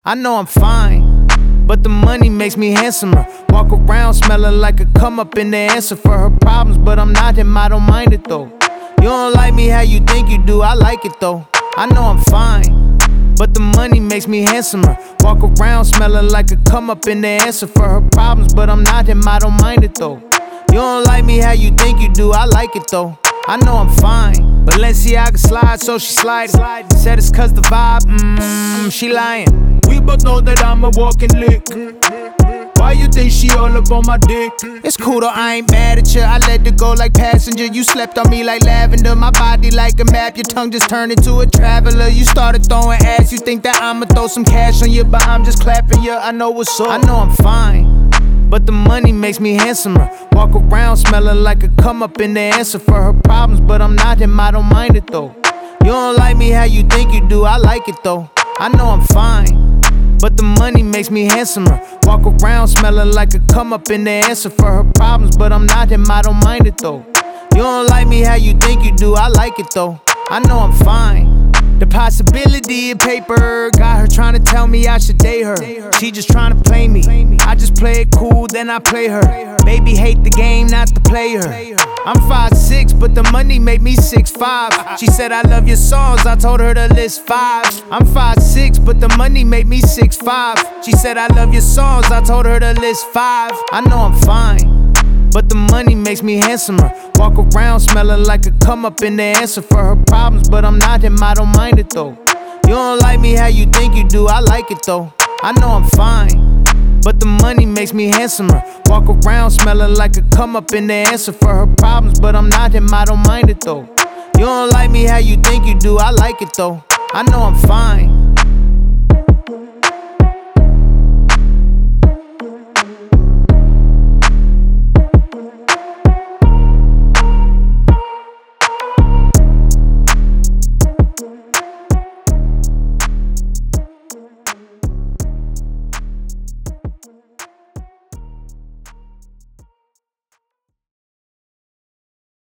I know I'm fine, but the money makes me handsomer. Walk around smelling like a come up in the answer for her problems, but I'm not him, I don't mind it though. You don't like me how you think you do, I like it though. I know I'm fine, but the money makes me handsomer. Walk around smelling like a come up in the answer for her problems, but I'm not him, I don't mind it though. You don't like me how you think you do, I like it though. I know I'm fine, Balenciaga slide, so she sliding. Said it's cause the vibe, she lying. We both know that I'm a walking lick. Why you think she all up on my dick? It's cool though, I ain't mad at you. I let it go like passenger. You slept on me like lavender. My body like a map. Your tongue just turned into a traveler. You started throwing ass. You think that I'ma throw some cash on you, but I'm just clapping you. I know what's up. I know I'm fine, but the money makes me handsomer. Walk around smelling like a come up in the answer for her problems, but I'm not him, I don't mind it though. You don't like me how you think you do, I like it though. I know I'm fine, but the money makes me handsomer. Walk around smelling like a come up in the answer for her problems, but I'm not him, I don't mind it though. You don't like me how you think you do, I like it though. I know I'm fine. The possibility of paper got her trying to tell me I should date her. She just trying to play me. I just play it cool, then I play her. Baby hate the game, not the player. I'm 5'6", but the money made me 6'5". She said I love your songs, I told her to list 5. I'm 5'6", but the money made me 6'5". She said I love your songs, I told her to list 5. I know I'm fine, but the money makes me handsomer. Walk around smelling like a come up in the answer for her problems, but I'm not him, I don't mind it though. You don't like me how you think you do, I like it though. I know I'm fine, but the money makes me handsomer. Walk around smelling like a come up in the answer for her problems, but I'm not him, I don't mind it though. You don't like me how you think you do, I like it though. I know I'm fine.